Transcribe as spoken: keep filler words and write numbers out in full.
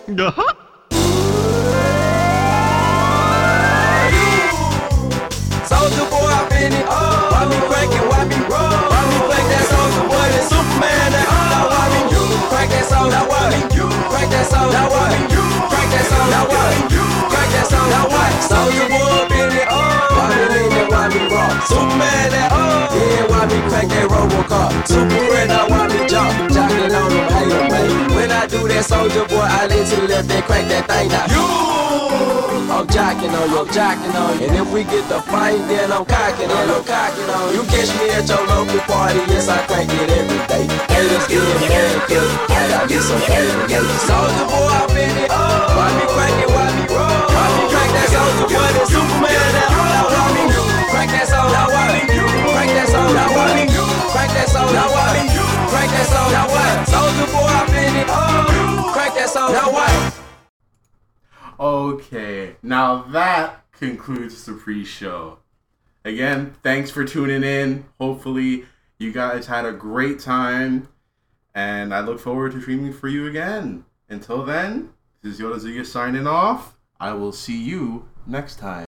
Uh-huh. Soldier boy, I been it. Why me crank it? Why me roll? Why me crank that soldier boy? That Superman. That now why me you crank that soldier? Now why me you crank that soldier? Now why me you crank that soldier? Now why me you crank that soldier? Now why soldier boy been it? Why me lean that? Why me roll? Superman. That yeah, why me crank that Robocop? Superman. Now why me jump? Jocking on them hater man. When I do that soldier boy, I lean to the left and crank that thing down. You. I'm jocking on you, I'm jocking on you. And if we get the fight, then I'm cocking on you, I'm cocking on you. You catch me at your local party, yes, I crank it every day. Haters get mad, cause I get some hate. Soldier boy, I been it. Why me crank it, why me roll? Why me crank that soldier boy, that Superman? Now why me crank that soldier? Now why me crank that soldier? Now why me crank that soldier? Now why me crank that soldier? Now what? Soldier boy, I been it. Crank that soldier. Now what? Okay, now that concludes the pre-show. Again, thanks for tuning in. Hopefully, you guys had a great time, and I look forward to streaming for you again. Until then, this is Yoda Zuya signing off. I will see you next time.